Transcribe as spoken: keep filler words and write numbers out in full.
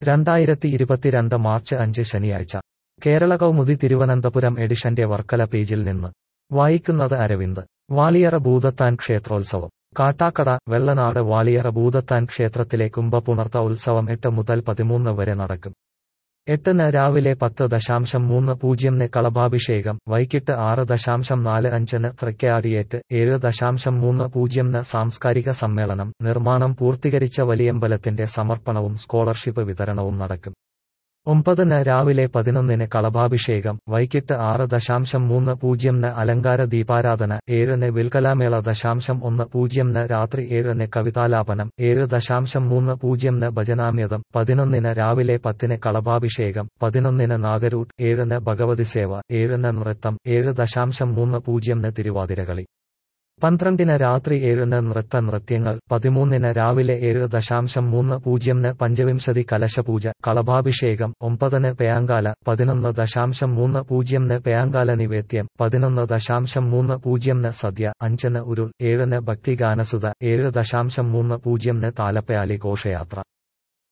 രണ്ടായിരത്തി ഇരുപത്തിരണ്ട് മാർച്ച് അഞ്ച് ശനിയാഴ്ച കേരള കൗമുദി തിരുവനന്തപുരം എഡിഷന്റെ വർക്കല പേജിൽ നിന്ന് വായിക്കുന്നത് അരവിന്ദ്. വാളിയറ ഭൂതത്താൻ ക്ഷേത്രോത്സവം കാട്ടാക്കട. വെള്ളനാട് വാളിയറ ഭൂതത്താൻ ക്ഷേത്രത്തിലെ കുംഭപുണർത്ത ഉത്സവം എട്ട് മുതൽ പതിമൂന്ന് വരെ നടക്കും. എട്ടിന് രാവിലെ പത്ത് ദശാംശം മൂന്ന് പൂജ്യംന് കളഭാഭിഷേകം, വൈകിട്ട് ആറ് ദശാംശം നാല് അഞ്ചിന് തൃക്കയാടിയേറ്റ്, ഏഴ് ദശാംശം മൂന്ന് പൂജ്യംന് സാംസ്കാരിക സമ്മേളനം, നിർമ്മാണം പൂർത്തീകരിച്ച വലിയമ്പലത്തിന്റെ സമർപ്പണവും സ്കോളർഷിപ്പ് വിതരണവും നടക്കും. ഒമ്പതിന് രാവിലെ പതിനൊന്നിന് കളഭാഭിഷേകം, വൈകിട്ട് ആറ് ദശാംശം മൂന്ന് പൂജ്യംന് അലങ്കാര ദീപാരാധന, ഏഴിന് വിൽക്കലാമേള ദശാംശം ഒന്ന് പൂജ്യംന് രാത്രി ഏഴിന് കവിതാലാപനം, ഏഴ് ദശാംശം മൂന്ന് പൂജ്യംന് ഭജനാമ്യതം, പതിനൊന്നിന് രാവിലെ പത്തിന് കളഭാഭിഷേകം, പതിനൊന്നിന് നാഗരൂട്ട്, ഏഴിന് ഭഗവതിസേവ, ഏഴിന് നൃത്തം, ഏഴ് ദശാംശം മൂന്ന് പൂജ്യംന് തിരുവാതിരകളി, പന്ത്രണ്ടിന് രാത്രി ഏഴിന് നൃത്ത നൃത്യങ്ങൾ, പതിമൂന്നിന് രാവിലെ ഏഴ് ദശാംശം മൂന്ന് പൂജ്യംന് പഞ്ചവിംശതി കലശപൂജ, കളഭാഭിഷേകം, ഒമ്പതിന് പേയാങ്കാല, പതിനൊന്ന് ദശാംശം മൂന്ന് പൂജ്യംന് പേയാങ്കാല നിവേദ്യം, പതിനൊന്ന് ദശാംശം മൂന്ന് പൂജ്യംന് സദ്യ, അഞ്ചിന് ഉരുൾ, ഏഴിന് ഭക്തിഗാനസുധ, ഏഴ് ദശാംശം മൂന്ന് പൂജ്യംന് താലപ്പയാലി ഘോഷയാത്ര.